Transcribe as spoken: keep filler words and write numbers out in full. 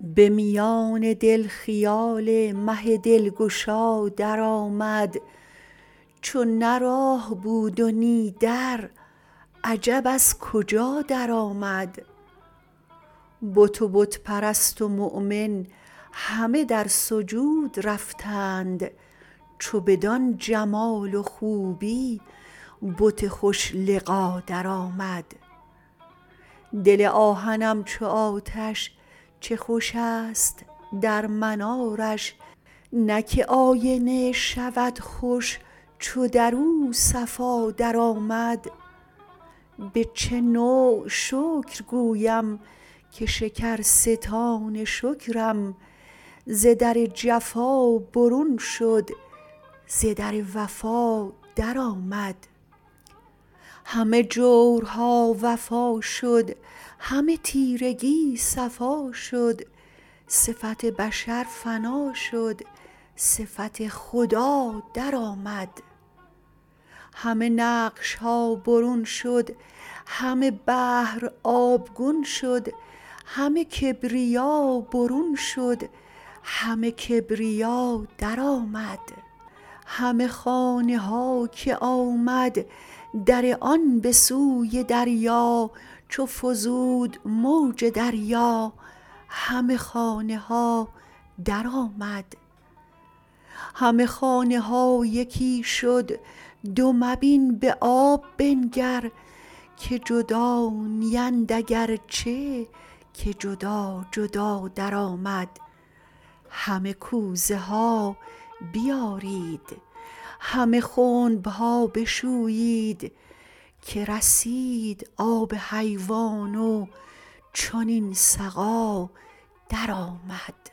به میان دل خیال مه دلگشا درآمد، چو نه راه بود و نی در، عجب از کجا درآمد. بت و بت پرست و مؤمن همه در سجود رفتند، چو بدان جمال و خوبی بت خوش لقا درآمد. دل آهنم چو آتش چه خوش است در منارش، نه که آینه شود خوش چو در او صفا درآمد. به چه نوع شکر گویم که شکرستان شکرم، ز در جفا برون شد ز در وفا درآمد. همه جورها وفا شد همه تیرگی صفا شد، صفت بشر فنا شد صفت خدا درآمد. همه نقشها برون شد همه بحر آبگون شد، همه کبریا برون شد همه کبریا درآمد. همه خانه ها که آمد در آن به سوی دریا، چو فزود موج دریا همه خانه ها درآمد. همه خانه ها یکی شد دو مبین به آب بنگر، که جدا نیند اگر چه که جدا جدا درآمد. همه کوزه ها بیارید همه خنب ها بشویید، که رسید آب حیوان و چنین سقا درآمد.